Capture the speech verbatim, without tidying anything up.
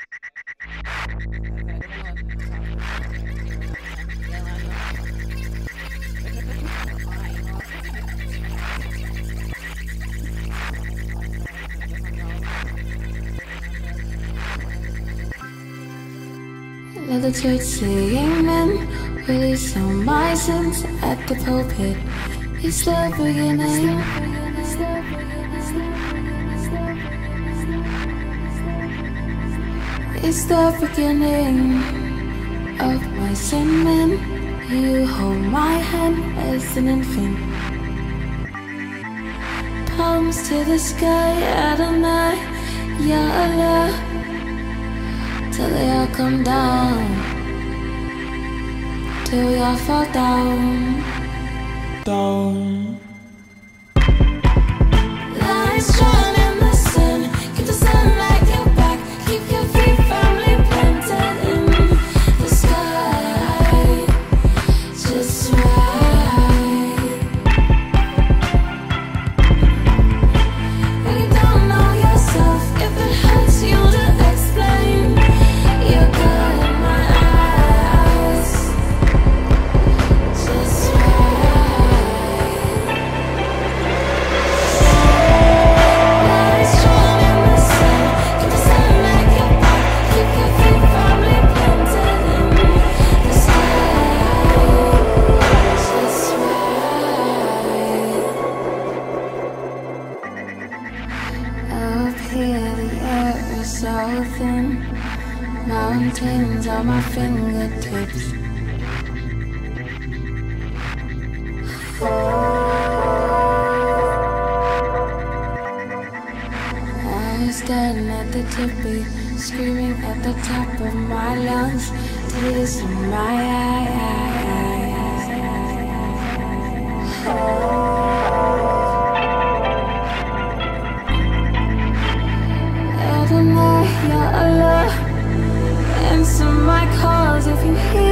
Let the church say amen. Release all my sins at the pulpit. It's the beginning. It's the beginning of my sin. You hold my hand as an infant. Palms to the sky, Adonai, Ya Allah, till they all come down, till we all fall down, down. Lines drawn in the sun, keep the sunlight your back, keep your feet firmly planted in the sky, just right. When you don't know yourself, if it hurts you to explain, you're good in my eyes, just right. Lights drawn in the sun, keep the sunlight your back, keep your feet firmly planted in the sky, just right. Up here the air is so thin, mountains on my fingertips. I was standing at the tippy, screaming at the top of my lungs, tears in my eyes. Adonai, Ya Allah, answer my calls if you hear